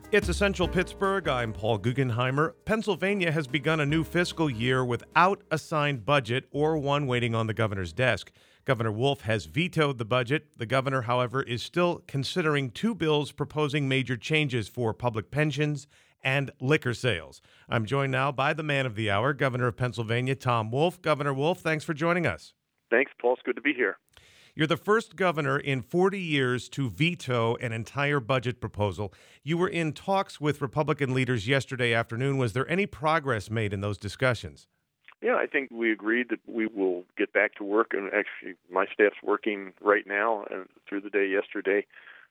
It's Essential Pittsburgh. I'm Paul Guggenheimer. Pennsylvania has begun a new fiscal year without a signed budget or one waiting on the governor's desk. Governor Wolf has vetoed the budget. The governor, however, is still considering two bills proposing major changes for public pensions and liquor sales. I'm joined now by the man of the hour, Governor of Pennsylvania, Tom Wolf. Governor Wolf, thanks for joining us. Thanks, Paul. It's good to be here. You're the first governor in 40 years to veto an entire budget proposal. You were in talks with Republican leaders yesterday afternoon. Was there any progress made in those discussions? Yeah, I think we agreed that we will get back to work, and actually my staff's working right now and through the day yesterday.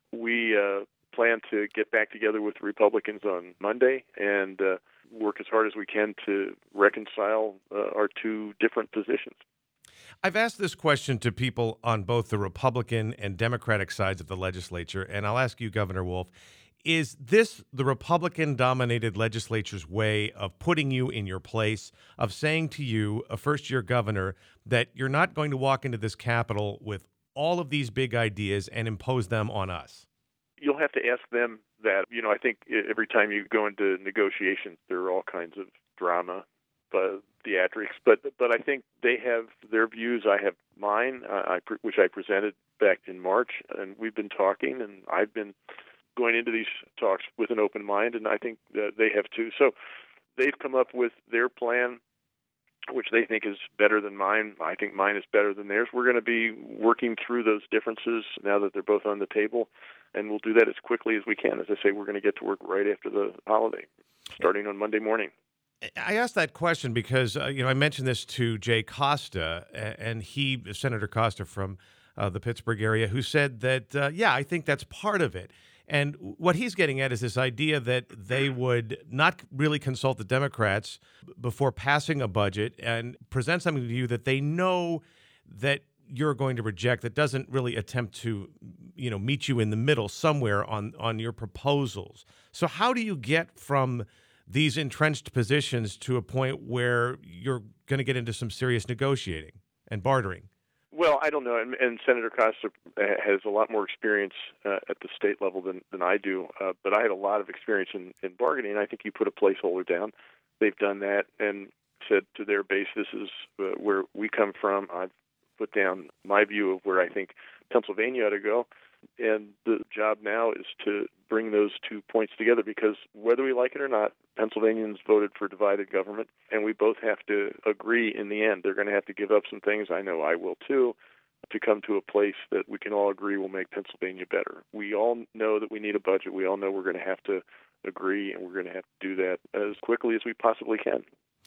We plan to get back together with the Republicans on Monday and work as hard as we can to reconcile our two different positions. I've asked this question to people on both the Republican and Democratic sides of the legislature, and I'll ask you, Governor Wolf, is this the Republican-dominated legislature's way of putting you in your place, of saying to you, a first-year governor, that you're not going to walk into this Capitol with all of these big ideas and impose them on us? You'll have to ask them that. I think every time you go into negotiations, there are all kinds of drama, theatrics, but I think they have their views. I have mine, which I presented back in March, and we've been talking, and I've been going into these talks with an open mind, and I think that they have too. So they've come up with their plan, which they think is better than mine. I think mine is better than theirs. We're going to be working through those differences now that they're both on the table, and we'll do that as quickly as we can. As I say, we're going to get to work right after the holiday, starting on Monday morning. I asked that question because, I mentioned this to Jay Costa, and Senator Costa from the Pittsburgh area, who said that, I think that's part of it. And what he's getting at is this idea that they would not really consult the Democrats before passing a budget and present something to you that they know that you're going to reject, that doesn't really attempt to, meet you in the middle somewhere on your proposals. So how do you get from these entrenched positions to a point where you're going to get into some serious negotiating and bartering? Well, I don't know, and Senator Costa has a lot more experience at the state level than I do, but I had a lot of experience in bargaining. I think you put a placeholder down. They've done that and said to their base, this is where we come from. I've put down my view of where I think Pennsylvania ought to go, and the job now is to bring those 2 points together, because whether we like it or not, Pennsylvanians voted for divided government, and we both have to agree in the end. They're going to have to give up some things, I know I will too, to come to a place that we can all agree will make Pennsylvania better. We all know that we need a budget. We all know we're going to have to agree, and we're going to have to do that as quickly as we possibly can.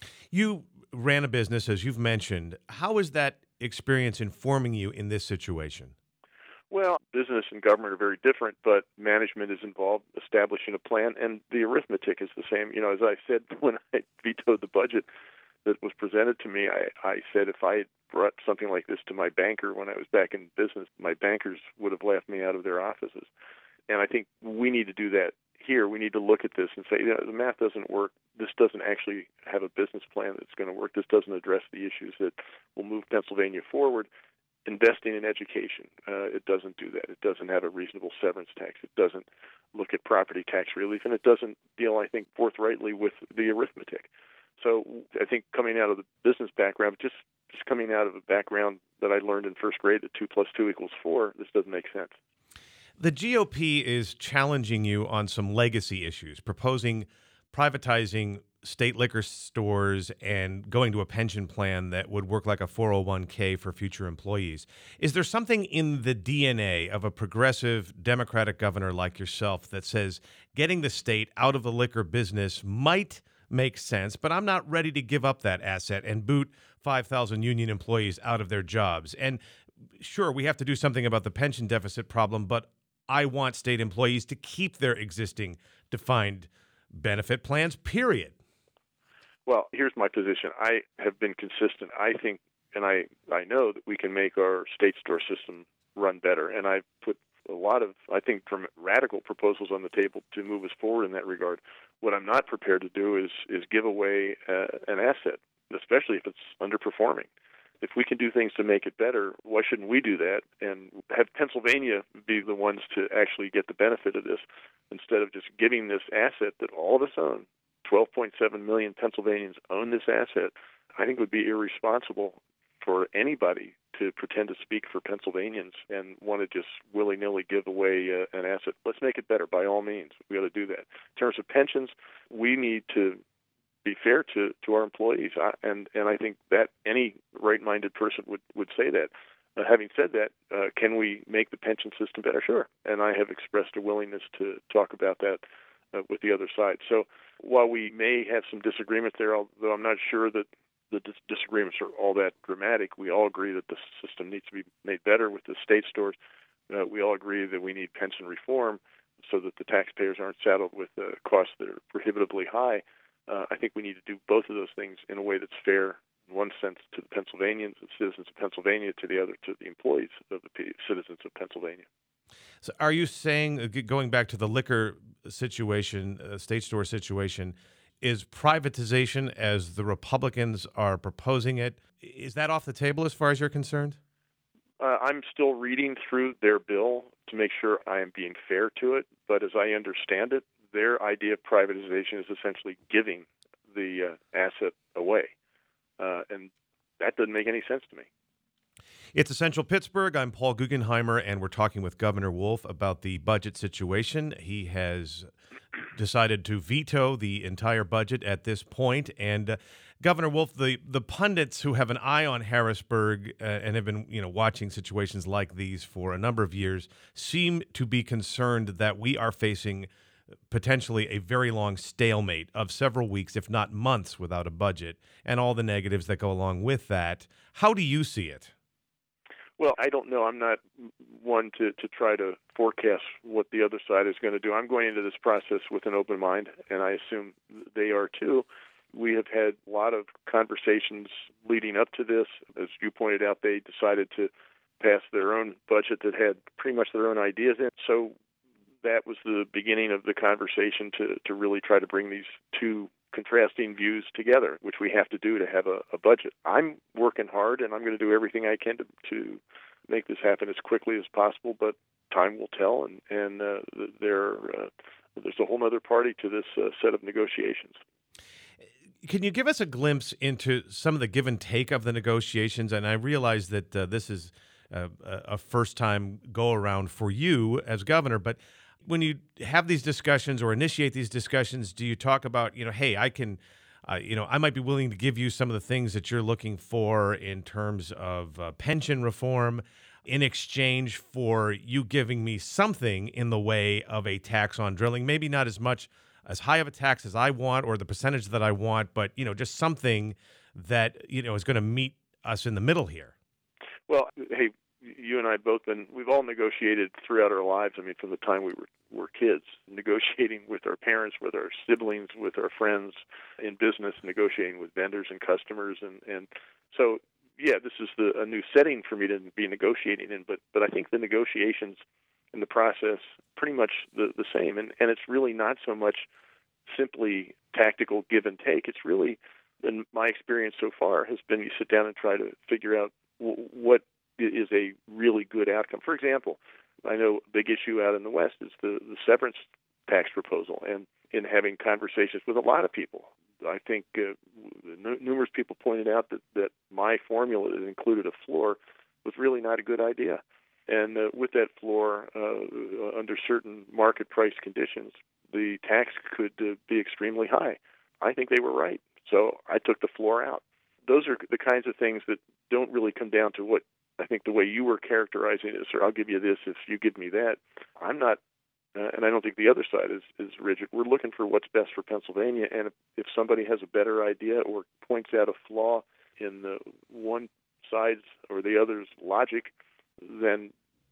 You ran a business, as you've mentioned. How is that experience informing you in this situation? Well, business and government are very different, but management is involved establishing a plan, and the arithmetic is the same. As I said when I vetoed the budget that was presented to me, I said if I had brought something like this to my banker when I was back in business, my bankers would have laughed me out of their offices. And I think we need to do that here. We need to look at this and say, the math doesn't work. This doesn't actually have a business plan that's going to work. This doesn't address the issues that will move Pennsylvania forward. Investing in education, it doesn't do that. It doesn't have a reasonable severance tax. It doesn't look at property tax relief, and it doesn't deal, I think, forthrightly with the arithmetic. So I think coming out of the business background, just coming out of a background that I learned in first grade that 2 + 2 = 4, this doesn't make sense. The GOP is challenging you on some legacy issues, proposing privatizing state liquor stores and going to a pension plan that would work like a 401k for future employees. Is there something in the DNA of a progressive Democratic governor like yourself that says getting the state out of the liquor business might make sense, but I'm not ready to give up that asset and boot 5,000 union employees out of their jobs? And sure, we have to do something about the pension deficit problem, but I want state employees to keep their existing defined benefit plans, period. Well, here's my position. I have been consistent. I think, and I know that we can make our state store system run better. And I've put a lot of, I think, radical proposals on the table to move us forward in that regard. What I'm not prepared to do is give away an asset, especially if it's underperforming. if we can do things to make it better, why shouldn't we do that and have Pennsylvania be the ones to actually get the benefit of this instead of just giving this asset that all of us own? 12.7 million Pennsylvanians own this asset. I think it would be irresponsible for anybody to pretend to speak for Pennsylvanians and want to just willy-nilly give away an asset. Let's make it better by all means. We got to do that. In terms of pensions, we need to be fair to our employees, and I think that any right-minded person would say that. Having said that, can we make the pension system better? Sure. And I have expressed a willingness to talk about that with the other side. So while we may have some disagreements there, although I'm not sure that the disagreements are all that dramatic, we all agree that the system needs to be made better with the state stores. We all agree that we need pension reform so that the taxpayers aren't saddled with costs that are prohibitively high. I think we need to do both of those things in a way that's fair, in one sense, to the Pennsylvanians, the citizens of Pennsylvania, to the other, to the employees of the citizens of Pennsylvania. So are you saying, going back to the liquor situation, state store situation, is privatization, as the Republicans are proposing it, is that off the table as far as you're concerned? I'm still reading through their bill to make sure I am being fair to it, but as I understand it, their idea of privatization is essentially giving the asset away, and that doesn't make any sense to me. It's Essential Pittsburgh. I'm Paul Guggenheimer, and we're talking with Governor Wolf about the budget situation. He has decided to veto the entire budget at this point. And Governor Wolf, the pundits who have an eye on Harrisburg and have been watching situations like these for a number of years seem to be concerned that we are facing potentially a very long stalemate of several weeks, if not months, without a budget and all the negatives that go along with that. How do you see it? Well, I don't know. I'm not one to try to forecast what the other side is going to do. I'm going into this process with an open mind, and I assume they are too. We have had a lot of conversations leading up to this. As you pointed out, they decided to pass their own budget that had pretty much their own ideas in. So that was the beginning of the conversation to really try to bring these two contrasting views together, which we have to do to have a budget. I'm working hard, and I'm going to do everything I can to make this happen as quickly as possible, but time will tell, and there's a whole other party to this set of negotiations. Can you give us a glimpse into some of the give and take of the negotiations? And I realize that this is a first-time go-around for you as governor, but when you have these discussions or initiate these discussions, do you talk about, hey, I can, I might be willing to give you some of the things that you're looking for in terms of pension reform in exchange for you giving me something in the way of a tax on drilling, maybe not as high of a tax as I want or the percentage that I want, but, just something that, is going to meet us in the middle here? Well, hey, you and I we've all negotiated throughout our lives. I mean, from the time we were kids, negotiating with our parents, with our siblings, with our friends in business, negotiating with vendors and customers. And so, yeah, this is a new setting for me to be negotiating in, but I think the negotiations in the process pretty much the same. And it's really not so much simply tactical give and take. It's really, in my experience so far, has been you sit down and try to figure out what is a really good outcome. For example, I know a big issue out in the West is the severance tax proposal, and in having conversations with a lot of people, I think numerous people pointed out that my formula that included a floor was really not a good idea. And with that floor, under certain market price conditions, the tax could be extremely high. I think they were right, so I took the floor out. Those are the kinds of things that don't really come down to what I think the way you were characterizing it, sir, I'll give you this if you give me that. I'm not, and I don't think the other side is rigid. We're looking for what's best for Pennsylvania, and if somebody has a better idea or points out a flaw in the one side's or the other's logic, then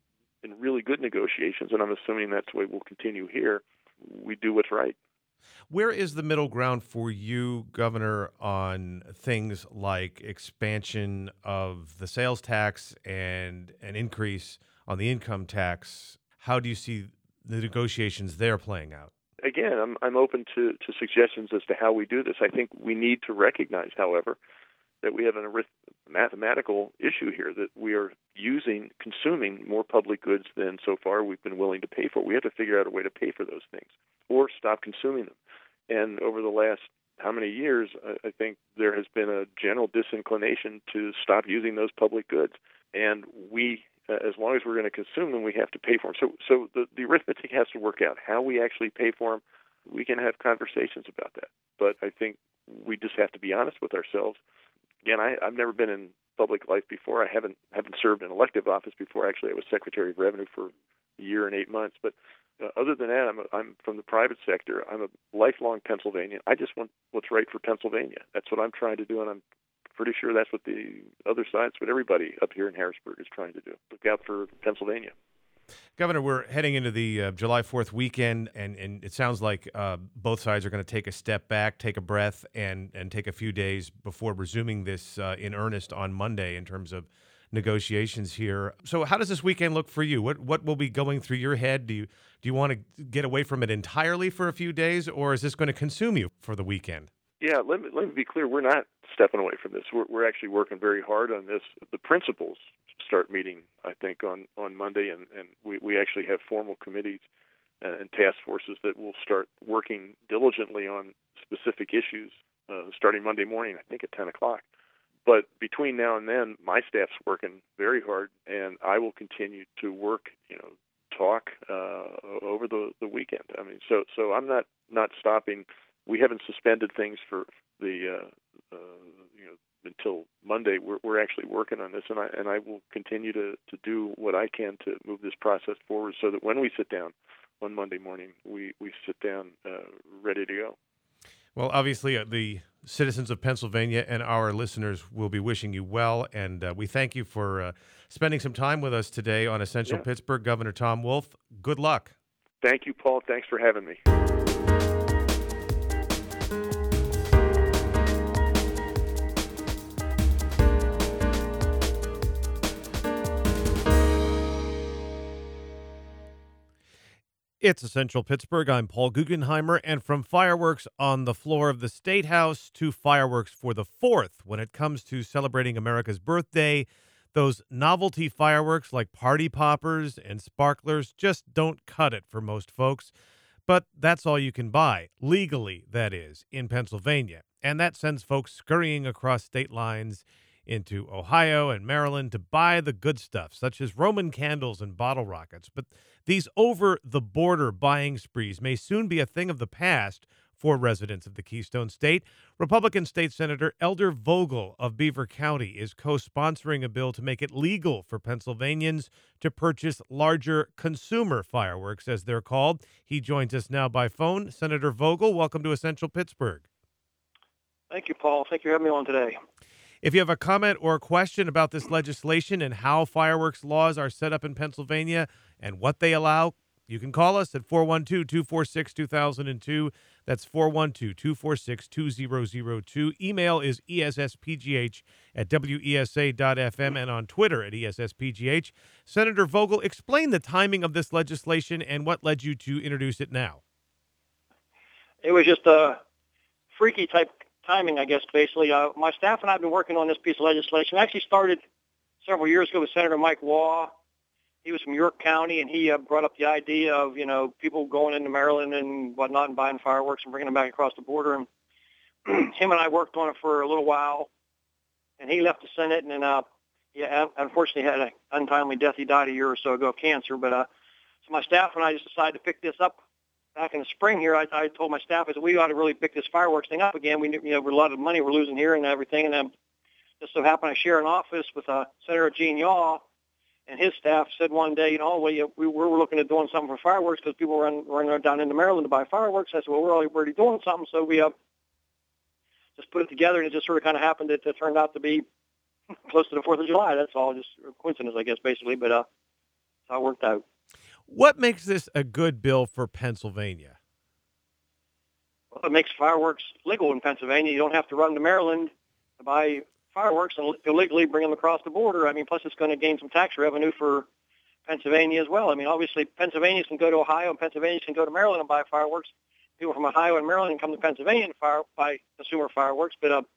in really good negotiations, and I'm assuming that's the way we'll continue here, we do what's right. Where is the middle ground for you, Governor, on things like expansion of the sales tax and an increase on the income tax? How do you see the negotiations there playing out? Again, I'm open to suggestions as to how we do this. I think we need to recognize, however, that we have mathematical issue here that we are consuming more public goods than so far we've been willing to pay for. We have to figure out a way to pay for those things or stop consuming them. And over the last how many years, I think there has been a general disinclination to stop using those public goods. And we, as long as we're going to consume them, we have to pay for them. So the arithmetic has to work out. How we actually pay for them, we can have conversations about that. But I think we just have to be honest with ourselves. Again, I've never been in public life before. I haven't served in elective office before. Actually, I was Secretary of Revenue for a year and 8 months. But other than that, I'm from the private sector. I'm a lifelong Pennsylvanian. I just want what's right for Pennsylvania. That's what I'm trying to do, and I'm pretty sure that's what the other side, what everybody up here in Harrisburg is trying to do. Look out for Pennsylvania. Governor, we're heading into the July 4th weekend, and it sounds like both sides are going to take a step back, take a breath, and take a few days before resuming this in earnest on Monday in terms of negotiations here. So how does this weekend look for you? What will be going through your head? Do you want to get away from it entirely for a few days, or is this going to consume you for the weekend? Yeah, let me be clear. We're not stepping away from this. We're actually working very hard on this. The principals start meeting, I think, on Monday, and we actually have formal committees and task forces that will start working diligently on specific issues starting Monday morning, I think at 10 o'clock. But between now and then, my staff's working very hard, and I will continue to work, talk over the weekend. I mean, so I'm not stopping. We haven't suspended things for the until Monday. We're actually working on this, and I will continue to do what I can to move this process forward, so that when we sit down on Monday morning, we sit down ready to go. Well, obviously, the citizens of Pennsylvania and our listeners will be wishing you well, and we thank you for spending some time with us today on Essential Pittsburgh. Governor Tom Wolf, good luck. Thank you, Paul. Thanks for having me. It's Essential Pittsburgh. I'm Paul Guggenheimer, and from fireworks on the floor of the State House to fireworks for the 4th, when it comes to celebrating America's birthday, those novelty fireworks like party poppers and sparklers just don't cut it for most folks. But that's all you can buy, legally, that is, in Pennsylvania. And that sends folks scurrying across state lines into Ohio and Maryland to buy the good stuff, such as Roman candles and bottle rockets. But these over-the-border buying sprees may soon be a thing of the past for residents of the Keystone State. Republican State Senator Elder Vogel of Beaver County is co-sponsoring a bill to make it legal for Pennsylvanians to purchase larger consumer fireworks, as they're called. He joins us now by phone. Senator Vogel, welcome to Essential Pittsburgh. Thank you, Paul. Thank you for having me on today. If you have a comment or a question about this legislation and how fireworks laws are set up in Pennsylvania and what they allow, you can call us at 412-246-2002. That's 412-246-2002. Email is esspgh@wesa.fm and on Twitter at esspgh. Senator Vogel, explain the timing of this legislation and what led you to introduce it now. It was just a freaky type timing, I guess, basically. My staff and I have been working on this piece of legislation. I actually started several years ago with Senator Mike Waugh. He was from York County, and he brought up the idea of, people going into Maryland and whatnot and buying fireworks and bringing them back across the border. And him and I worked on it for a little while, and he left the Senate, and then unfortunately had an untimely death. He died a year or so ago of cancer. But so my staff and I just decided to pick this up. Back in the spring here, I told my staff, I said, we ought to really pick this fireworks thing up again. We knew, a lot of money we're losing here and everything. And just so happened I share an office with Senator Gene Yaw, and his staff said one day, we were looking at doing something for fireworks because people were running down into Maryland to buy fireworks. I said, well, we're already doing something. So we just put it together, and it just sort of kind of happened. It turned out to be close to the 4th of July. That's all, just a coincidence, I guess, basically. But that's how it worked out. What makes this a good bill for Pennsylvania? Well, it makes fireworks legal in Pennsylvania. You don't have to run to Maryland to buy fireworks and illegally bring them across the border. I mean, plus it's going to gain some tax revenue for Pennsylvania as well. I mean, obviously, Pennsylvanians can go to Ohio and Pennsylvanians can go to Maryland and buy fireworks. People from Ohio and Maryland can come to Pennsylvania and buy consumer fireworks. But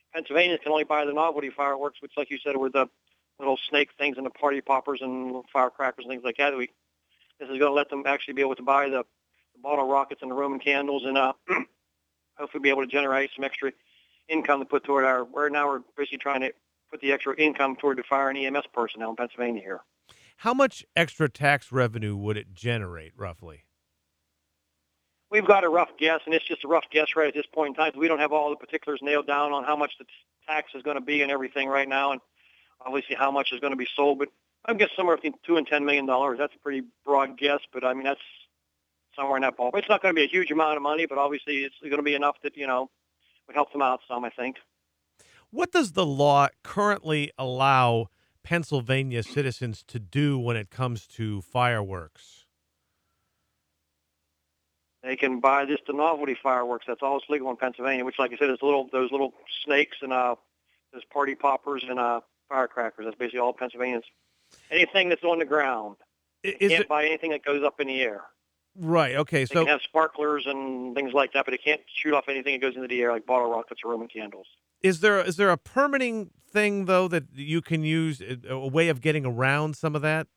Pennsylvania can only buy the novelty fireworks, which, like you said, were the little snake things and the party poppers and firecrackers and things like that. This is going to let them actually be able to buy the bottle rockets and the Roman candles, and hopefully be able to generate some extra income to put toward our. Right now, we're basically trying to put the extra income toward the fire and EMS personnel in Pennsylvania here. How much extra tax revenue would it generate, roughly? We've got a rough guess, and it's just a rough guess right at this point in time. We don't have all the particulars nailed down on how much the tax is going to be and everything right now, and obviously how much is going to be sold. But I guess somewhere between $2 and $10 million. That's a pretty broad guess, but I mean that's somewhere in that ballpark. It's not going to be a huge amount of money, but obviously it's going to be enough that would help them out some, I think. What does the law currently allow Pennsylvania citizens to do when it comes to fireworks? They can buy just the novelty fireworks. That's all that's legal in Pennsylvania, which, like I said, is those little snakes and those party poppers and firecrackers. That's basically all Pennsylvanians. Anything that's on the ground. They can't buy anything that goes up in the air. Right, okay. They can have sparklers and things like that, but they can't shoot off anything that goes into the air, like bottle rockets or Roman candles. Is there a permitting thing, though, that you can use, a way of getting around some of that?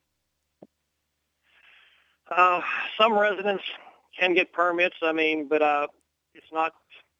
Some residents can get permits, but it's not,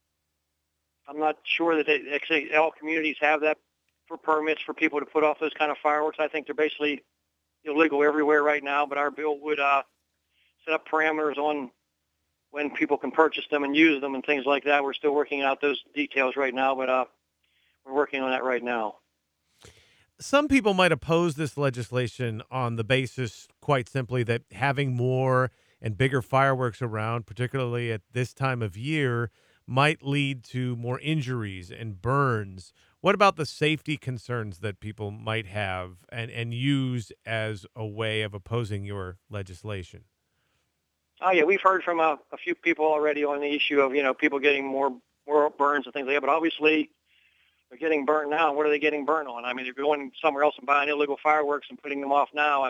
I'm not sure that actually all communities have that for permits for people to put off those kind of fireworks. I think they're basically illegal everywhere right now, but our bill would set up parameters on when people can purchase them and use them and things like that. We're still working out those details right now, but we're working on that right now. Some people might oppose this legislation on the basis, quite simply, that having more and bigger fireworks around, particularly at this time of year, might lead to more injuries and burns. What about the safety concerns that people might have and use as a way of opposing your legislation? Oh, yeah, we've heard from a few people already on the issue of, people getting more burns and things like that. But obviously, they're getting burnt now. What are they getting burnt on? I mean, they're going somewhere else and buying illegal fireworks and putting them off now.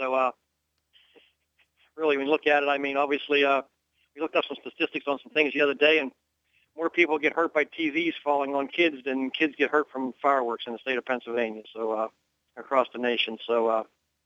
Really, when you look at it, obviously, we looked up some statistics on some things the other day, and more people get hurt by TVs falling on kids than kids get hurt from fireworks in the state of Pennsylvania, so across the nation. So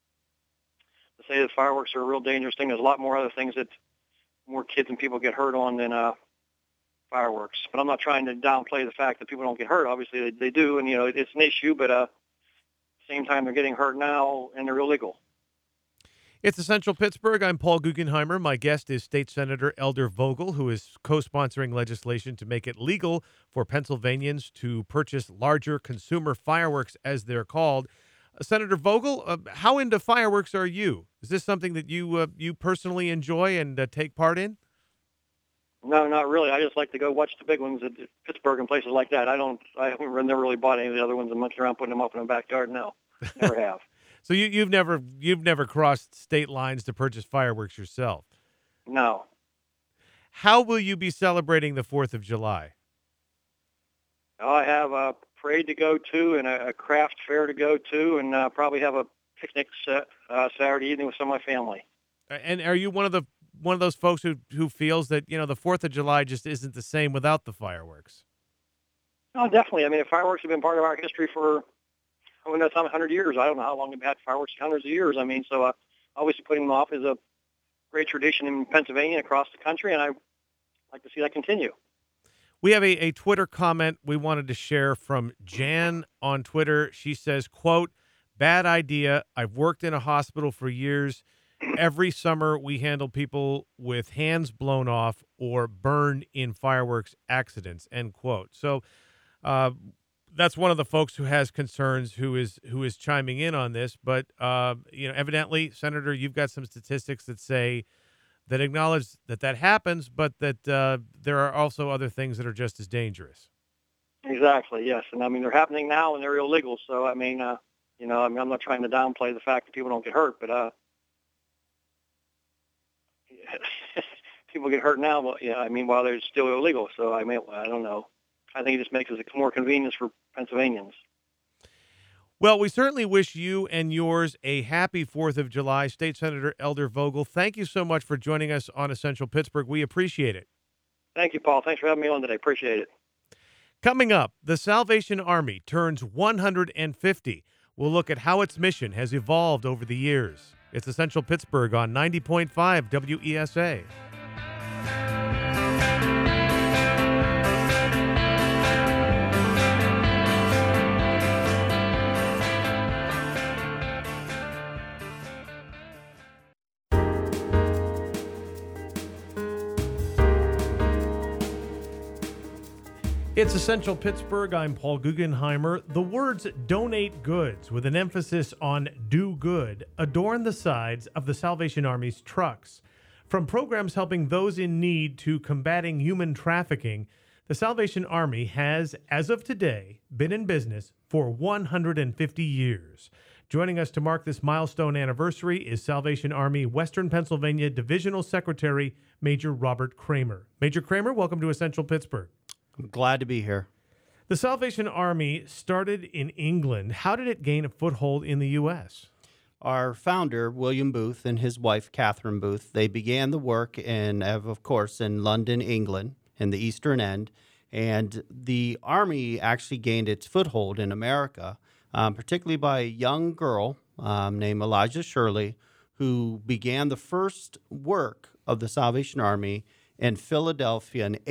to say that fireworks are a real dangerous thing, there's a lot more other things that more kids and people get hurt on than fireworks. But I'm not trying to downplay the fact that people don't get hurt. Obviously, they do, and it's an issue. But at the same time, they're getting hurt now, and they're illegal. It's Essential Pittsburgh. I'm Paul Guggenheimer. My guest is State Senator Elder Vogel, who is co-sponsoring legislation to make it legal for Pennsylvanians to purchase larger consumer fireworks, as they're called. Senator Vogel, how into fireworks are you? Is this something that you personally enjoy and take part in? No, not really. I just like to go watch the big ones at Pittsburgh and places like that. I haven't never really bought any of the other ones and mucked around putting them up in the backyard. No, never have. So you've never crossed state lines to purchase fireworks yourself? No. How will you be celebrating the 4th of July? I have a parade to go to and a craft fair to go to, and probably have a picnic Saturday evening with some of my family. And are you one of those folks who feels that the 4th of July just isn't the same without the fireworks? Oh, definitely. The fireworks have been part of our history for 100 years. I don't know how long we've had fireworks, hundreds of years. So obviously putting them off is a great tradition in Pennsylvania and across the country, and I'd like to see that continue. We have a Twitter comment we wanted to share from Jan on Twitter. She says, quote, "Bad idea. I've worked in a hospital for years. Every summer we handle people with hands blown off or burned in fireworks accidents," end quote. So that's one of the folks who has concerns who is chiming in on this. But, evidently, Senator, you've got some statistics that acknowledge that happens, but that there are also other things that are just as dangerous. Exactly, yes. And they're happening now and they're illegal. So, I'm not trying to downplay the fact that people don't get hurt, but people get hurt now, while they're still illegal. So, I don't know. I think it just makes it more convenience for Pennsylvanians. Well, we certainly wish you and yours a happy 4th of July. State Senator Elder Vogel, thank you so much for joining us on Essential Pittsburgh. We appreciate it. Thank you, Paul. Thanks for having me on today. Appreciate it. Coming up, the Salvation Army turns 150. We'll look at how its mission has evolved over the years. It's Essential Pittsburgh on 90.5 WESA. It's Essential Pittsburgh. I'm Paul Guggenheimer. The words donate goods with an emphasis on do good adorn the sides of the Salvation Army's trucks. From programs helping those in need to combating human trafficking, the Salvation Army has, as of today, been in business for 150 years. Joining us to mark this milestone anniversary is Salvation Army Western Pennsylvania Divisional Secretary, Major Robert Kramer. Major Kramer, welcome to Essential Pittsburgh. I'm glad to be here. The Salvation Army started in England. How did it gain a foothold in the U.S.? Our founder, William Booth, and his wife, Catherine Booth, they began the work of course, in London, England, in the Eastern End. And the Army actually gained its foothold in America, particularly by a young girl named Elijah Shirley, who began the first work of the Salvation Army in Philadelphia in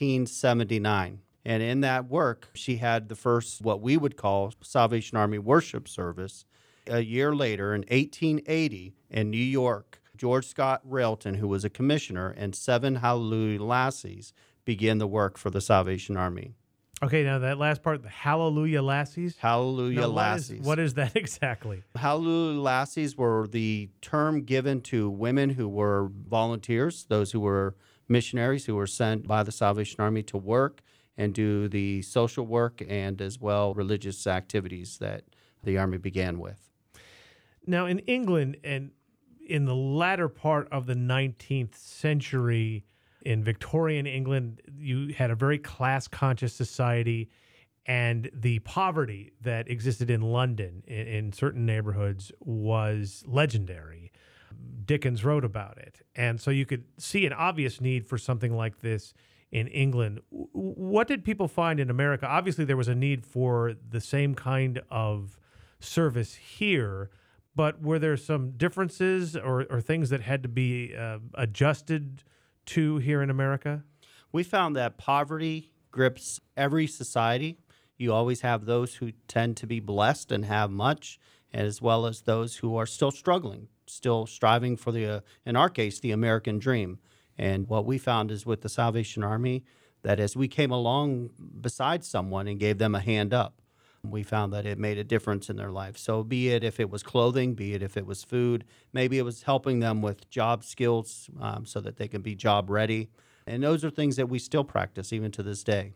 1879. And in that work, she had the first, what we would call, Salvation Army worship service. A year later, in 1880, in New York, George Scott Railton, who was a commissioner, and 7 Hallelujah Lassies began the work for the Salvation Army. Okay, now that last part, the Hallelujah Lassies? Hallelujah Lassies. What is that exactly? Hallelujah Lassies were the term given to women who were volunteers, those who were missionaries who were sent by the Salvation Army to work and do the social work and as well religious activities that the Army began with. Now, in England and in the latter part of the 19th century, in Victorian England, you had a very class-conscious society, and the poverty that existed in London in certain neighborhoods was legendary. Dickens wrote about it. And so you could see an obvious need for something like this in England. What did people find in America? Obviously, there was a need for the same kind of service here, but were there some differences or things that had to be adjusted to here in America? We found that poverty grips every society. You always have those who tend to be blessed and have much, as well as those who are still struggling, still striving for in our case, the American dream. And what we found is with the Salvation Army, that as we came along beside someone and gave them a hand up, we found that it made a difference in their life. So be it if it was clothing, be it if it was food, maybe it was helping them with job skills so that they can be job ready. And those are things that we still practice even to this day.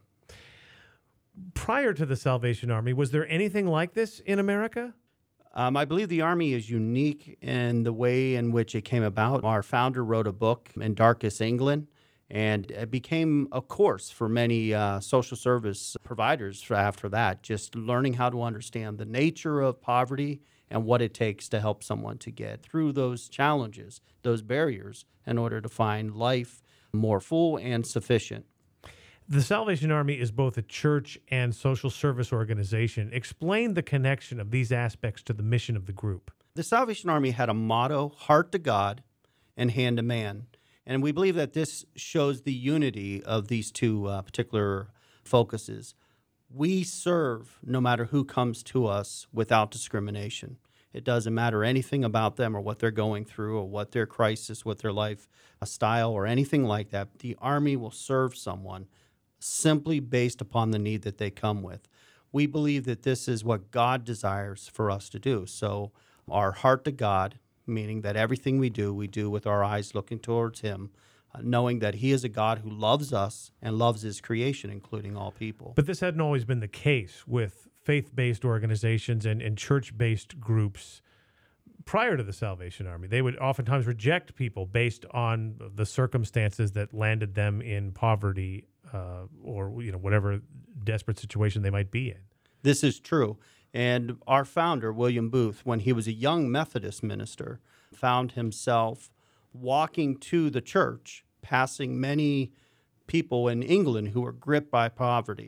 Prior to the Salvation Army, was there anything like this in America? I believe the Army is unique in the way in which it came about. Our founder wrote a book in Darkest England, and it became a course for many social service providers after that, just learning how to understand the nature of poverty and what it takes to help someone to get through those challenges, those barriers, in order to find life more full and sufficient. The Salvation Army is both a church and social service organization. Explain the connection of these aspects to the mission of the group. The Salvation Army had a motto, heart to God and hand to man. And we believe that this shows the unity of these two particular focuses. We serve no matter who comes to us without discrimination. It doesn't matter anything about them or what they're going through or what their crisis, what their life style or anything like that. The Army will serve someone simply based upon the need that they come with. We believe that this is what God desires for us to do. So our heart to God, meaning that everything we do with our eyes looking towards Him, knowing that He is a God who loves us and loves His creation, including all people. But this hadn't always been the case with faith-based organizations and church-based groups prior to the Salvation Army. They would oftentimes reject people based on the circumstances that landed them in poverty or whatever desperate situation they might be in. This is true. And our founder, William Booth, when he was a young Methodist minister, found himself walking to the church, passing many people in England who were gripped by poverty.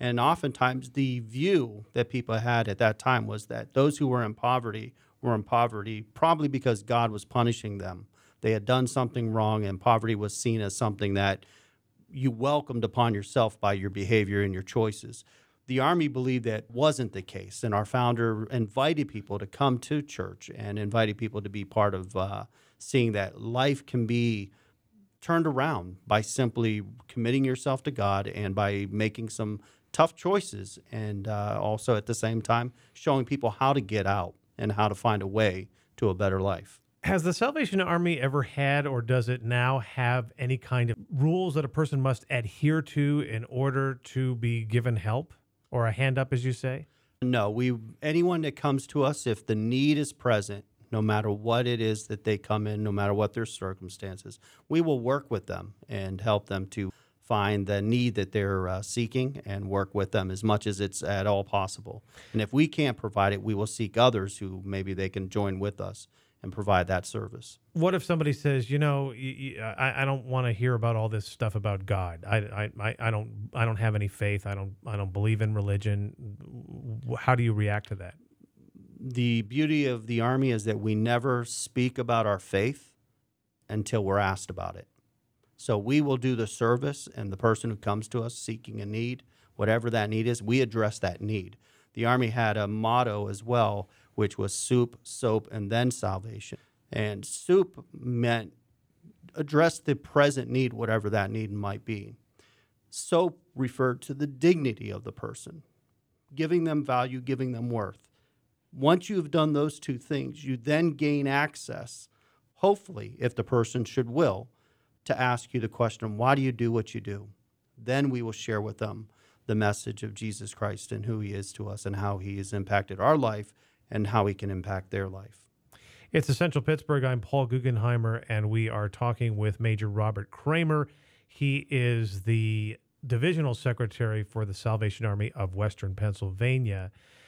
And oftentimes the view that people had at that time was that those who were in poverty probably because God was punishing them. They had done something wrong, and poverty was seen as something that you welcomed upon yourself by your behavior and your choices. The Army believed that wasn't the case, and our founder invited people to come to church and invited people to be part of seeing that life can be turned around by simply committing yourself to God and by making some tough choices, and also at the same time showing people how to get out and how to find a way to a better life. Has the Salvation Army ever had, or does it now have, any kind of rules that a person must adhere to in order to be given help or a hand up, as you say? No, anyone that comes to us, if the need is present, no matter what it is that they come in, no matter what their circumstances, we will work with them and help them to find the need that they're seeking and work with them as much as it's at all possible. And if we can't provide it, we will seek others who maybe they can join with us and provide that service. What if somebody says, I don't want to hear about all this stuff about God. I don't have any faith. I don't believe in religion. How do you react to that? The beauty of the Army is that we never speak about our faith until we're asked about it. So we will do the service, and the person who comes to us seeking a need, whatever that need is, we address that need. The Army had a motto as well, which was soup, soap, and then salvation. And soup meant address the present need, whatever that need might be. Soap referred to the dignity of the person, giving them value, giving them worth. Once you've done those two things, you then gain access, hopefully, if the person should will, to ask you the question, why do you do what you do? Then we will share with them the message of Jesus Christ and who he is to us and how he has impacted our life and how he can impact their life. It's Essential Pittsburgh. I'm Paul Guggenheimer, and we are talking with Major Robert Kramer. He is the Divisional Secretary for the Salvation Army of Western Pennsylvania.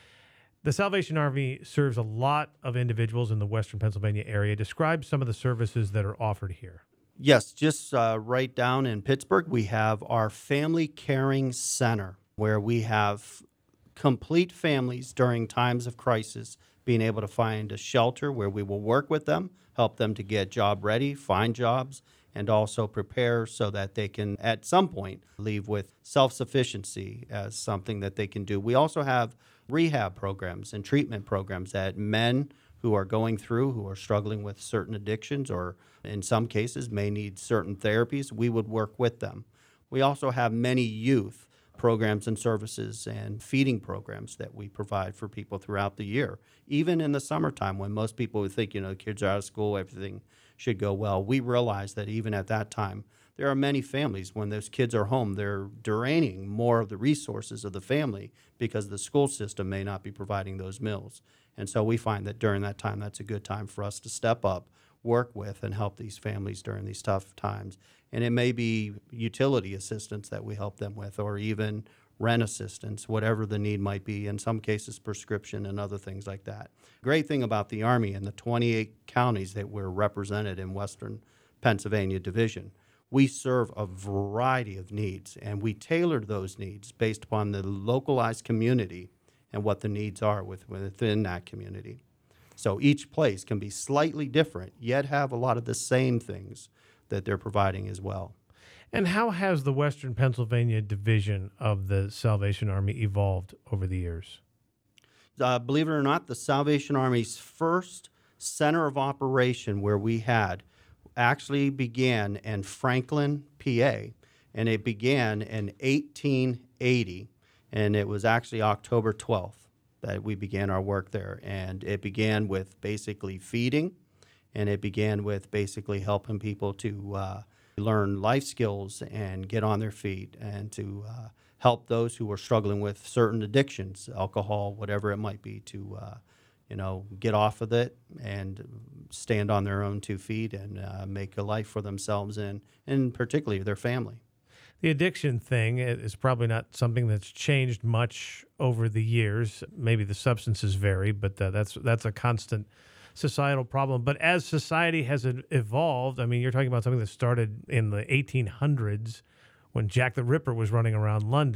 The Salvation Army serves a lot of individuals in the Western Pennsylvania area. Describe some of the services that are offered here. Yes, just right down in Pittsburgh, we have our Family Caring Center, where we have complete families during times of crisis being able to find a shelter where we will work with them, help them to get job ready, find jobs, and also prepare so that they can, at some point, leave with self-sufficiency as something that they can do. We also have rehab programs and treatment programs that men who are going through, who are struggling with certain addictions or in some cases may need certain therapies, we would work with them. We also have many youth programs and services and feeding programs that we provide for people throughout the year. Even in the summertime when most people would think, the kids are out of school, everything should go well, we realize that even at that time, there are many families when those kids are home, they're draining more of the resources of the family because the school system may not be providing those meals. And so we find that during that time, that's a good time for us to step up, work with, and help these families during these tough times. And it may be utility assistance that we help them with, or even rent assistance, whatever the need might be, in some cases prescription and other things like that. Great thing about the Army and the 28 counties that we're represented in Western Pennsylvania Division, we serve a variety of needs, and we tailor those needs based upon the localized community and what the needs are within that community. So each place can be slightly different, yet have a lot of the same things that they're providing as well. And how has the Western Pennsylvania Division of the Salvation Army evolved over the years? Believe it or not, the Salvation Army's first center of operation where we had actually began in Franklin, PA, and it began in 1880, and it was actually October 12th that we began our work there. And it began with basically feeding, and it began with basically helping people to learn life skills and get on their feet, and to help those who were struggling with certain addictions, alcohol, whatever it might be, to get off of it and stand on their own 2 feet and make a life for themselves and particularly their family. The addiction thing is probably not something that's changed much over the years. Maybe the substances vary, but that's a constant societal problem. But as society has evolved, I mean, you're talking about something that started in the 1800s when Jack the Ripper was running around London,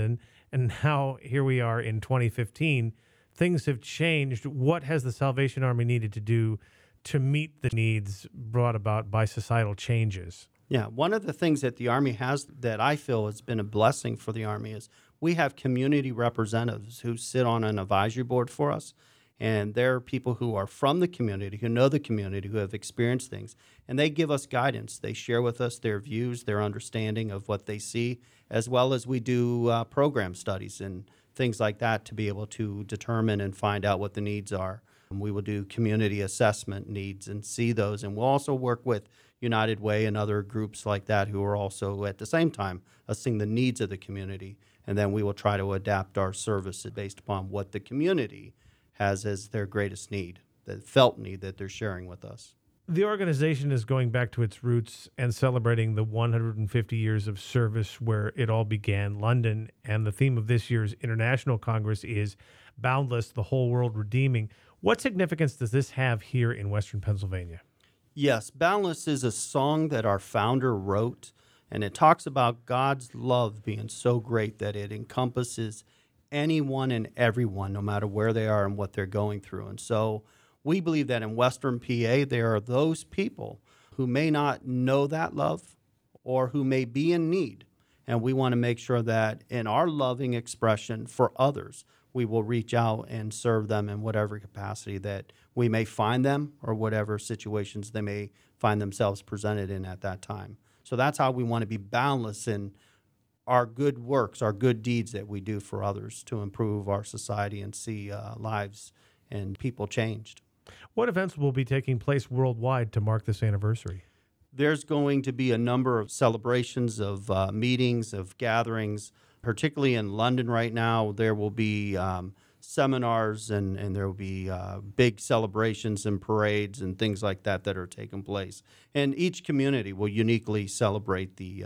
and now here we are in 2015. Things have changed. What has the Salvation Army needed to do to meet the needs brought about by societal changes? Yeah, one of the things that the Army has that I feel has been a blessing for the Army is we have community representatives who sit on an advisory board for us. And they're people who are from the community, who know the community, who have experienced things. And they give us guidance. They share with us their views, their understanding of what they see, as well as we do program studies and things like that to be able to determine and find out what the needs are. And we will do community assessment needs and see those. And we'll also work with United Way and other groups like that who are also at the same time assessing the needs of the community. And then we will try to adapt our services based upon what the community has as their greatest need, the felt need that they're sharing with us. The organization is going back to its roots and celebrating the 150 years of service where it all began, London. And the theme of this year's International Congress is Boundless, the Whole World Redeeming. What significance does this have here in Western Pennsylvania? Yes, Boundless is a song that our founder wrote, and it talks about God's love being so great that it encompasses anyone and everyone, no matter where they are and what they're going through. And so we believe that in Western PA, there are those people who may not know that love or who may be in need. And we want to make sure that in our loving expression for others, we will reach out and serve them in whatever capacity that we may find them or whatever situations they may find themselves presented in at that time. So that's how we want to be boundless in our good works, our good deeds that we do for others to improve our society and see lives and people changed. What events will be taking place worldwide to mark this anniversary? There's going to be a number of celebrations of meetings, of gatherings, particularly in London right now. There will be seminars and there will be big celebrations and parades and things like that that are taking place. And each community will uniquely celebrate the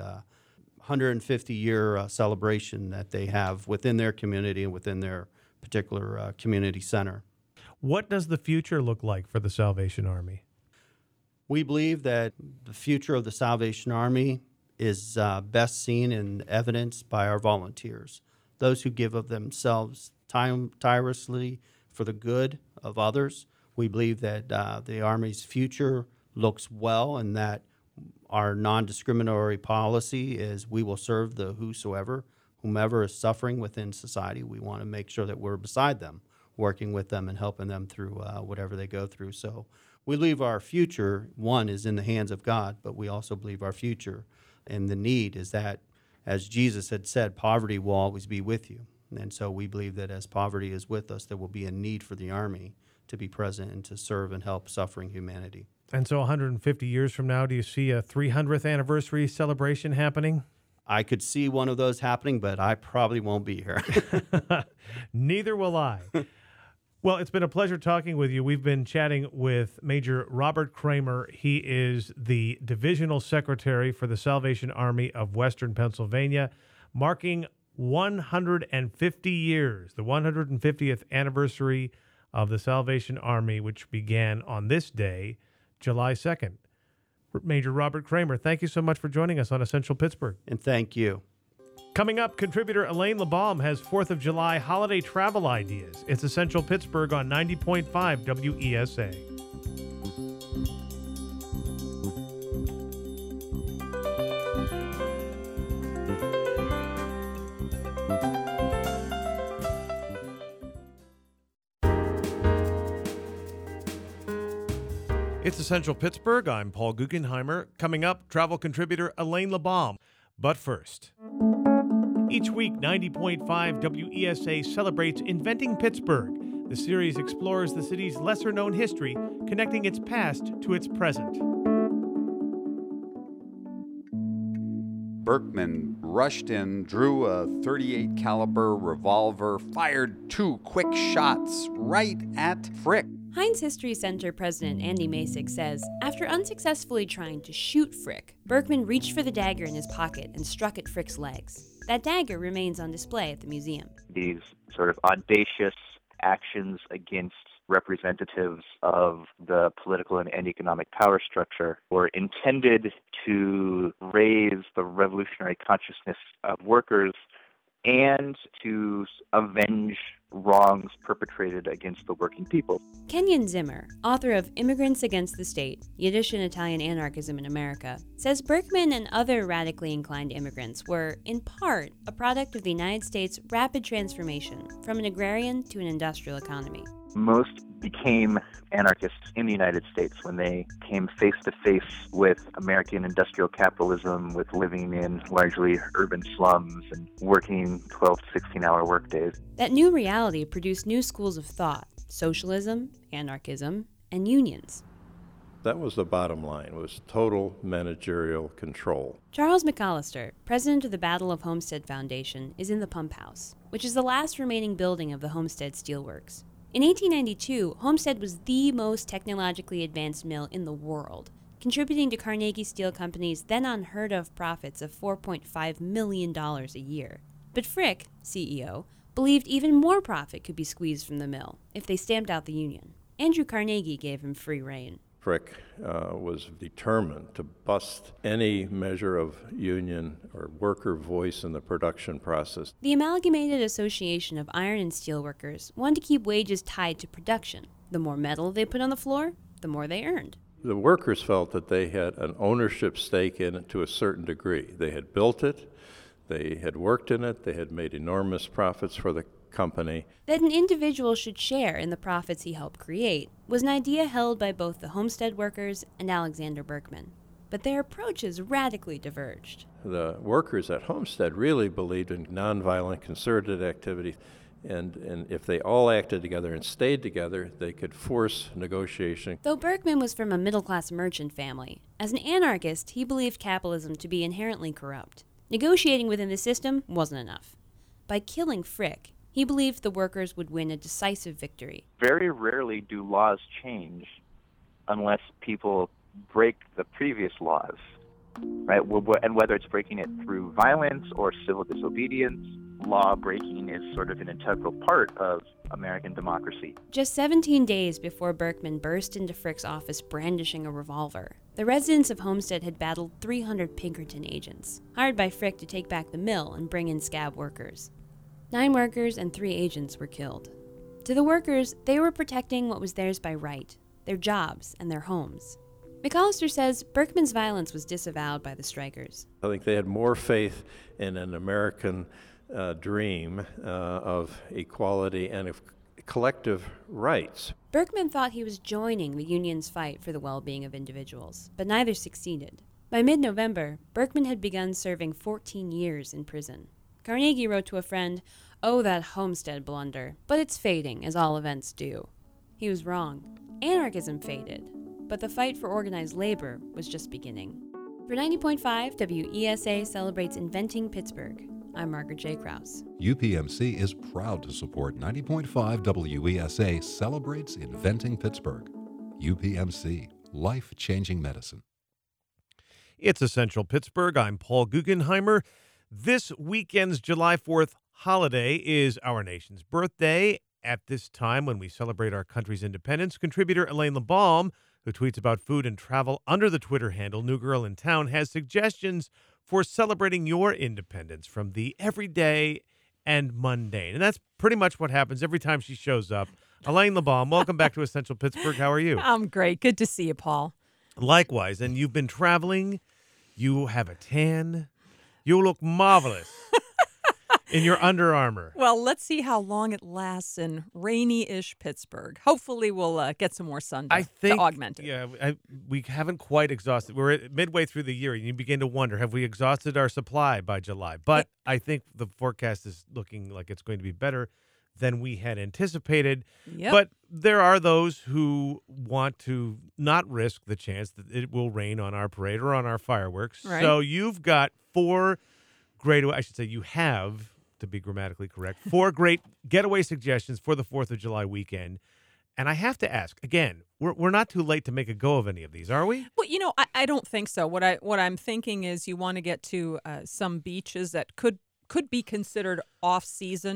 150-year celebration that they have within their community and within their particular community center. What does the future look like for the Salvation Army? We believe that the future of the Salvation Army is best seen and evidenced by our volunteers, those who give of themselves tirelessly for the good of others. We believe that the Army's future looks well and that our non-discriminatory policy is we will serve the whomever is suffering within society. We want to make sure that we're beside them, working with them and helping them through whatever they go through. So we believe our future, one, is in the hands of God, but we also believe our future and the need is that, as Jesus had said, poverty will always be with you. And so we believe that as poverty is with us, there will be a need for the Army to be present and to serve and help suffering humanity. And so 150 years from now, do you see a 300th anniversary celebration happening? I could see one of those happening, but I probably won't be here. Neither will I. Well, it's been a pleasure talking with you. We've been chatting with Major Robert Kramer. He is the Divisional Secretary for the Salvation Army of Western Pennsylvania, marking 150 years, the 150th anniversary of the Salvation Army, which began on this day, July 2nd. Major Robert Kramer, thank you so much for joining us on Essential Pittsburgh. And thank you. Coming up, contributor Elaine LeBaum has 4th of July holiday travel ideas. It's Essential Pittsburgh on 90.5 WESA. It's Essential Pittsburgh. I'm Paul Guggenheimer. Coming up, travel contributor Elaine LeBaum. But first, each week, 90.5 WESA celebrates Inventing Pittsburgh. The series explores the city's lesser-known history, connecting its past to its present. Berkman rushed in, drew a .38 caliber revolver, fired 2 quick shots right at Frick. Heinz History Center President Andy Masick says, after unsuccessfully trying to shoot Frick, Berkman reached for the dagger in his pocket and struck at Frick's legs. That dagger remains on display at the museum. These sort of audacious actions against representatives of the political and economic power structure were intended to raise the revolutionary consciousness of workers and to avenge wrongs perpetrated against the working people. Kenyon Zimmer, author of Immigrants Against the State, Yiddish and Italian Anarchism in America, says Berkman and other radically inclined immigrants were, in part, a product of the United States' rapid transformation from an agrarian to an industrial economy. Most became anarchists in the United States when they came face to face with American industrial capitalism, with living in largely urban slums and working 12 to 16-hour workdays. That new reality produced new schools of thought: socialism, anarchism, and unions. That was the bottom line, was total managerial control. Charles McAllister, president of the Battle of Homestead Foundation, is in the pump house, which is the last remaining building of the Homestead Steelworks. In 1892, Homestead was the most technologically advanced mill in the world, contributing to Carnegie Steel Company's then unheard-of profits of $4.5 million a year. But Frick, CEO, believed even more profit could be squeezed from the mill if they stamped out the union. Andrew Carnegie gave him free rein. Frick was determined to bust any measure of union or worker voice in the production process. The Amalgamated Association of Iron and Steel Workers wanted to keep wages tied to production. The more metal they put on the floor, the more they earned. The workers felt that they had an ownership stake in it to a certain degree. They had built it, they had worked in it, they had made enormous profits for the company. That an individual should share in the profits he helped create was an idea held by both the Homestead workers and Alexander Berkman. But their approaches radically diverged. The workers at Homestead really believed in nonviolent, concerted activity, and if they all acted together and stayed together, they could force negotiation. Though Berkman was from a middle-class merchant family, as an anarchist, he believed capitalism to be inherently corrupt. Negotiating within the system wasn't enough. By killing Frick, he believed the workers would win a decisive victory. Very rarely do laws change unless people break the previous laws, right? And whether it's breaking it through violence or civil disobedience, law breaking is sort of an integral part of American democracy. Just 17 days before Berkman burst into Frick's office brandishing a revolver, the residents of Homestead had battled 300 Pinkerton agents, hired by Frick to take back the mill and bring in scab workers. 9 workers and 3 agents were killed. To the workers, they were protecting what was theirs by right, their jobs and their homes. McAllister says Berkman's violence was disavowed by the strikers. I think they had more faith in an American dream of equality and of collective rights. Berkman thought he was joining the union's fight for the well-being of individuals, but neither succeeded. By mid-November, Berkman had begun serving 14 years in prison. Carnegie wrote to a friend, "Oh, that Homestead blunder, but it's fading, as all events do." He was wrong. Anarchism faded, but the fight for organized labor was just beginning. For 90.5, WESA celebrates Inventing Pittsburgh. I'm Margaret J. Krause. UPMC is proud to support 90.5 WESA celebrates Inventing Pittsburgh. UPMC, life-changing medicine. It's Essential Pittsburgh. I'm Paul Guggenheimer. This weekend's July 4th holiday is our nation's birthday. At this time, when we celebrate our country's independence, contributor Elaine LeBalm, who tweets about food and travel under the Twitter handle New Girl in Town, has suggestions for celebrating your independence from the everyday and mundane. And that's pretty much what happens every time she shows up. Elaine LeBalm, welcome back to Essential Pittsburgh. How are you? I'm great. Good to see you, Paul. Likewise. And you've been traveling. You have a tan. You look marvelous in your Under Armour. Well, let's see how long it lasts in rainy-ish Pittsburgh. Hopefully we'll get some more sun to augment it. Yeah, we haven't quite exhausted. We're midway through the year, and you begin to wonder, have we exhausted our supply by July? But I think the forecast is looking like it's going to be better than we had anticipated. Yep. But there are those who want to not risk the chance that it will rain on our parade or on our fireworks. Right. So you've got 4 great, I should say you have, to be grammatically correct, 4 great getaway suggestions for the 4th of July weekend. And I have to ask, again, we're not too late to make a go of any of these, are we? Well, I don't think so. What I'm thinking is you want to get to some beaches that could be considered off-season,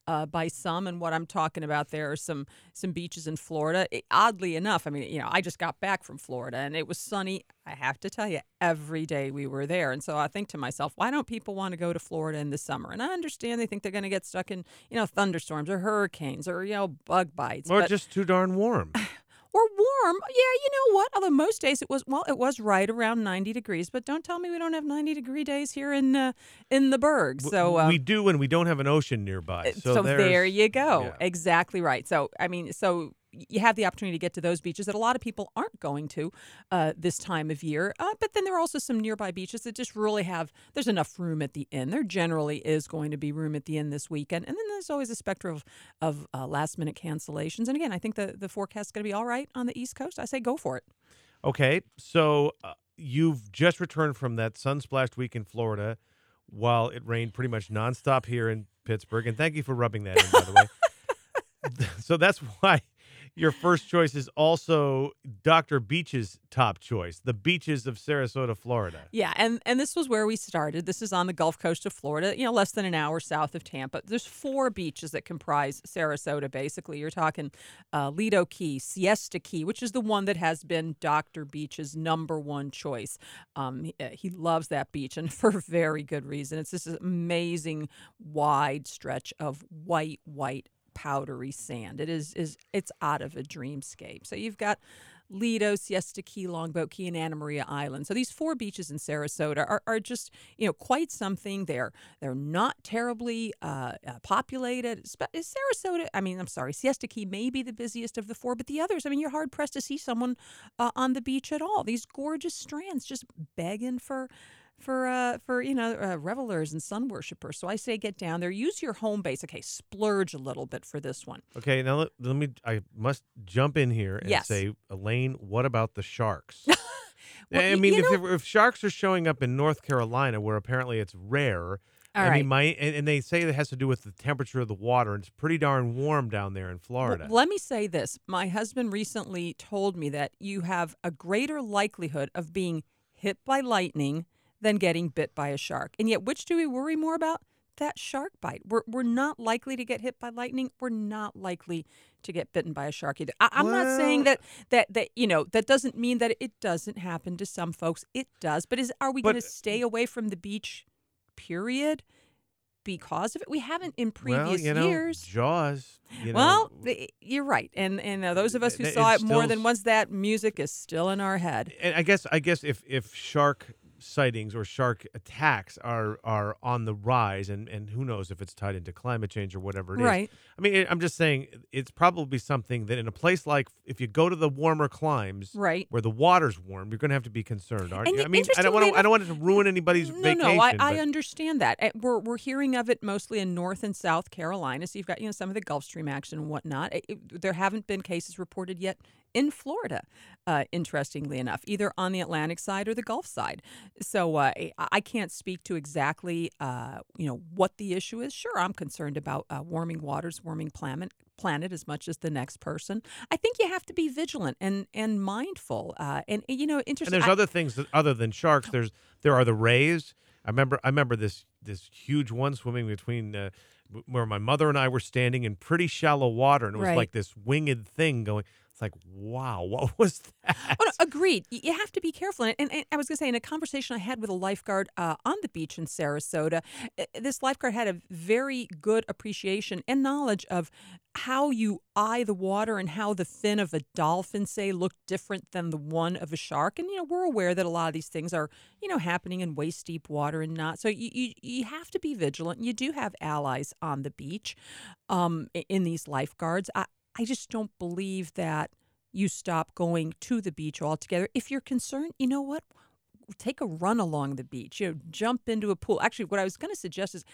by some. And what I'm talking about there are some beaches in Florida. Oddly enough, I mean, I just got back from Florida and it was sunny. I have to tell you, every day we were there. And so I think to myself, why don't people want to go to Florida in the summer? And I understand they think they're going to get stuck in, thunderstorms or hurricanes or, bug bites. Or just too darn warm. Or warm. Yeah, you know what? Although most days it was right around 90 degrees. But don't tell me we don't have 90-degree days here in the Berg. So we do when we don't have an ocean nearby. So there you go. Yeah. Exactly right. So, you have the opportunity to get to those beaches that a lot of people aren't going to this time of year. But then there are also some nearby beaches that just really there's enough room at the inn. There generally is going to be room at the inn this weekend. And then there's always a specter of last-minute cancellations. And again, I think the forecast is going to be all right on the East Coast. I say go for it. Okay, so you've just returned from that sun-splashed week in Florida while it rained pretty much nonstop here in Pittsburgh. And thank you for rubbing that in, by the way. So that's why your first choice is also Dr. Beach's top choice, the beaches of Sarasota, Florida. Yeah, and this was where we started. This is on the Gulf Coast of Florida, less than an hour south of Tampa. There's 4 beaches that comprise Sarasota, basically. You're talking Lido Key, Siesta Key, which is the one that has been Dr. Beach's number one choice. He loves that beach, and for very good reason. It's this amazing wide stretch of white powdery sand. It's out of a dreamscape. So you've got Lido, Siesta Key, Longboat Key, and Anna Maria Island. So these 4 beaches in Sarasota are just quite something. They're not terribly populated. Siesta Key may be the busiest of the 4, but the others, you're hard pressed to see someone on the beach at all. These gorgeous strands just begging for revelers and sun worshipers. So I say get down there, use your home base. Okay, splurge a little bit for this one. Okay, now I must jump in here and say, Elaine, what about the sharks? Well, if sharks are showing up in North Carolina, where apparently it's rare, and they say it has to do with the temperature of the water, and it's pretty darn warm down there in Florida. Well, let me say this. My husband recently told me that you have a greater likelihood of being hit by lightning than getting bit by a shark. And yet, which do we worry more about? That shark bite. We're not likely to get hit by lightning. We're not likely to get bitten by a shark either. I'm not saying that doesn't mean that it doesn't happen to some folks. It does. But are we going to stay away from the beach, period, because of it? We haven't in previous years. Jaws. Well, you're right. And those of us who saw it more than once, that music is still in our head. And I guess if shark sightings or shark attacks are on the rise, and who knows if it's tied into climate change or whatever it is. Right. I'm just saying it's probably something that in a place like, if you go to the warmer climes, right, where the water's warm, you're going to have to be concerned, aren't you? I don't want it to ruin anybody's vacation. No, I understand that. We're hearing of it mostly in North and South Carolina. So you've got some of the Gulf Stream action and whatnot. There haven't been cases reported yet in Florida, interestingly enough, either on the Atlantic side or the Gulf side. So I can't speak to exactly, what the issue is. Sure, I'm concerned about warming waters, warming planet as much as the next person. I think you have to be vigilant and mindful. Interesting. And there's other things other than sharks. There are the rays. I remember this huge one swimming between where my mother and I were standing in pretty shallow water, and it was like this winged thing going. It's like, wow, what was that? Oh, no, agreed. You have to be careful. And I was going to say, in a conversation I had with a lifeguard on the beach in Sarasota, this lifeguard had a very good appreciation and knowledge of how you eye the water and how the fin of a dolphin, say, looked different than the one of a shark. And, we're aware that a lot of these things are, happening in waist-deep water and not. So you have to be vigilant. You do have allies on the beach in these lifeguards. I just don't believe that you stop going to the beach altogether. If you're concerned, you know what? Take a run along the beach. Jump into a pool. Actually, what I was going to suggest is,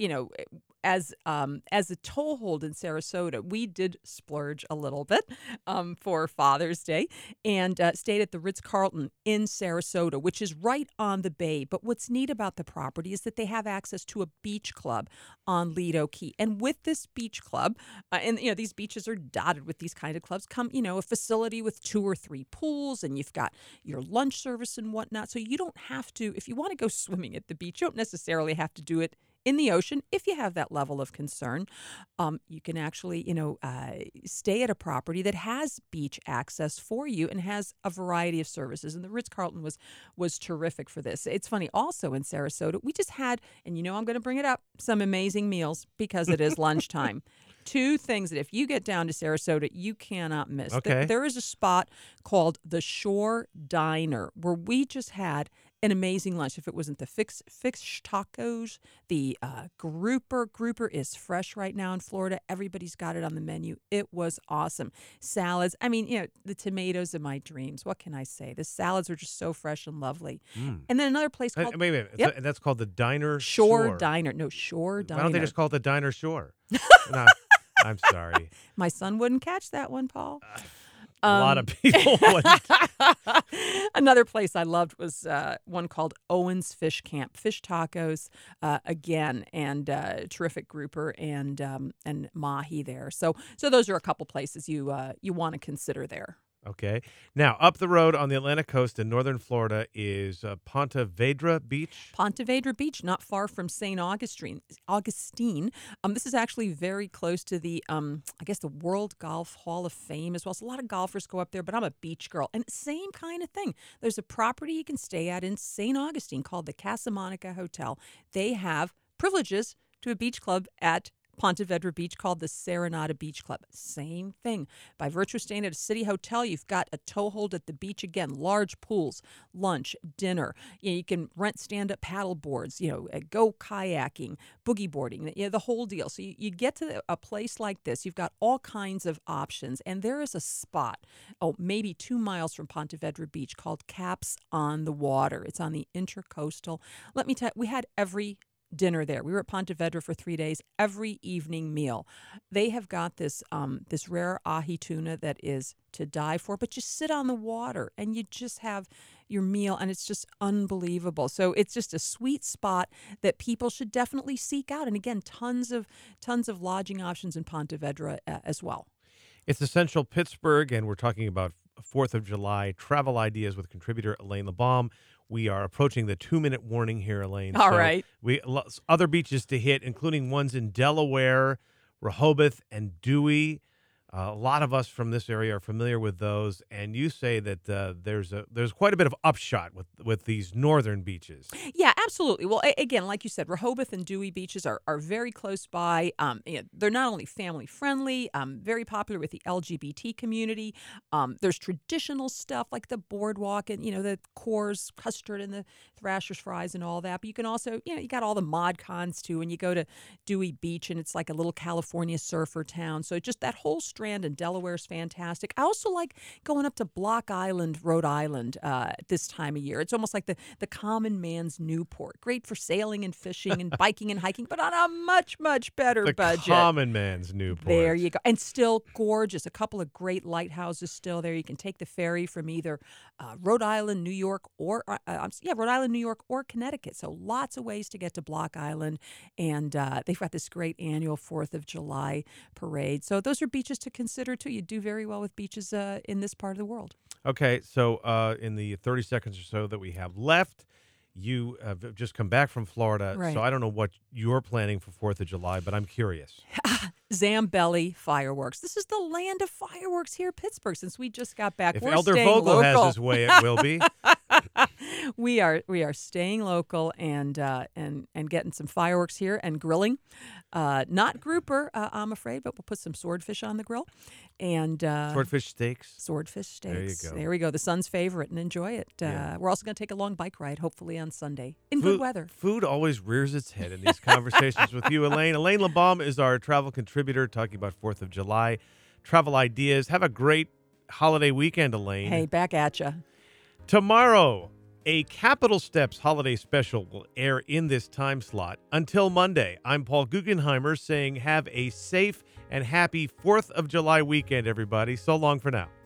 as a toehold in Sarasota, we did splurge a little bit for Father's Day and stayed at the Ritz-Carlton in Sarasota, which is right on the bay. But what's neat about the property is that they have access to a beach club on Lido Key. And with this beach club, and these beaches are dotted with these kind of clubs, come a facility with 2 or 3 pools, and you've got your lunch service and whatnot. So you don't have to, if you want to go swimming at the beach, you don't necessarily have to do it in the ocean, if you have that level of concern, you can actually, stay at a property that has beach access for you and has a variety of services. And the Ritz-Carlton was terrific for this. It's funny, also in Sarasota, we just had, and I'm going to bring it up, some amazing meals because it is lunchtime. Two things that if you get down to Sarasota, you cannot miss. Okay. There is a spot called the Shore Diner where we just had an amazing lunch. If it wasn't the fish tacos, the grouper. Grouper is fresh right now in Florida. Everybody's got it on the menu. It was awesome. Salads. I mean, the tomatoes of my dreams. What can I say? The salads are just so fresh and lovely. And then another place called... Wait. Yep. That's called the Diner Shore Diner. No, Shore Diner. Why don't they just call it the Diner Shore? No, I'm sorry. My son wouldn't catch that one, Paul. A lot of people wouldn't. Another place I loved was one called Owen's Fish Camp. Fish tacos, again, and terrific grouper and mahi there. So those are a couple places you want to consider there. Okay. Now, up the road on the Atlantic coast in northern Florida is Ponte Vedra Beach. Ponte Vedra Beach, not far from St. Augustine. This is actually very close to the, the World Golf Hall of Fame as well. So a lot of golfers go up there, but I'm a beach girl. And same kind of thing. There's a property you can stay at in St. Augustine called the Casa Monica Hotel. They have privileges to a beach club at Ponte Vedra Beach called the Serenata Beach Club. Same thing. By virtue of staying at a city hotel, you've got a toehold at the beach again, large pools, lunch, dinner. You can rent stand-up paddle boards, go kayaking, boogie boarding, the whole deal. So you get to a place like this, you've got all kinds of options. And there is a spot, maybe 2 miles from Ponte Vedra Beach called Caps on the Water. It's on the Intercoastal. Let me tell you, we had every dinner there. We were at Ponte Vedra for 3 days, every evening meal. They have got this rare ahi tuna that is to die for, but you sit on the water and you just have your meal and it's just unbelievable. So it's just a sweet spot that people should definitely seek out. And again, tons of lodging options in Ponte Vedra as well. It's Essential Pittsburgh, and we're talking about 4th of July travel ideas with contributor Elaine LeBaum. We are approaching the 2-minute warning here, Elaine. All right. Other beaches to hit, including ones in Delaware, Rehoboth, and Dewey. A lot of us from this area are familiar with those, and you say that there's quite a bit of upshot with these northern beaches. Yeah, absolutely. Well, again, like you said, Rehoboth and Dewey beaches are very close by. They're not only family friendly, very popular with the LGBT community. There's traditional stuff like the boardwalk and the Coors custard and the Thrasher's fries and all that. But you can also, you got all the mod cons too. And you go to Dewey Beach and it's like a little California surfer town. So just that whole strand in Delaware is fantastic. I also like going up to Block Island, Rhode Island this time of year. It's almost like the common man's Newport. Great for sailing and fishing and biking and hiking, but on a much, much better budget. The common man's Newport. There you go. And still gorgeous. A couple of great lighthouses still there. You can take the ferry from either Rhode Island, New York, or Rhode Island, New York, or Connecticut. So lots of ways to get to Block Island. And they've got this great annual 4th of July parade. So those are beaches to consider, too. You do very well with beaches in this part of the world. Okay, so in the 30 seconds or so that we have left, you have just come back from Florida, right. So I don't know what you're planning for 4th of July, but I'm curious. Zambelli fireworks. This is the land of fireworks here in Pittsburgh since we just got back. If We're Elder staying Vogel local. has his way, it will be. We are staying local and getting some fireworks here and grilling. Not grouper, I'm afraid, but we'll put some swordfish on the grill. And swordfish steaks. Swordfish steaks. There you go. There we go. The son's favorite, and enjoy it. Yeah. We're also going to take a long bike ride, hopefully on Sunday in good weather. Food always rears its head in these conversations with you, Elaine. Elaine LeBaum is our travel contributor, talking about 4th of July travel ideas. Have a great holiday weekend, Elaine. Hey, back at ya. Tomorrow, a Capital Steps holiday special will air in this time slot. Until Monday, I'm Paul Guggenheimer saying have a safe and happy 4th of July weekend, everybody. So long for now.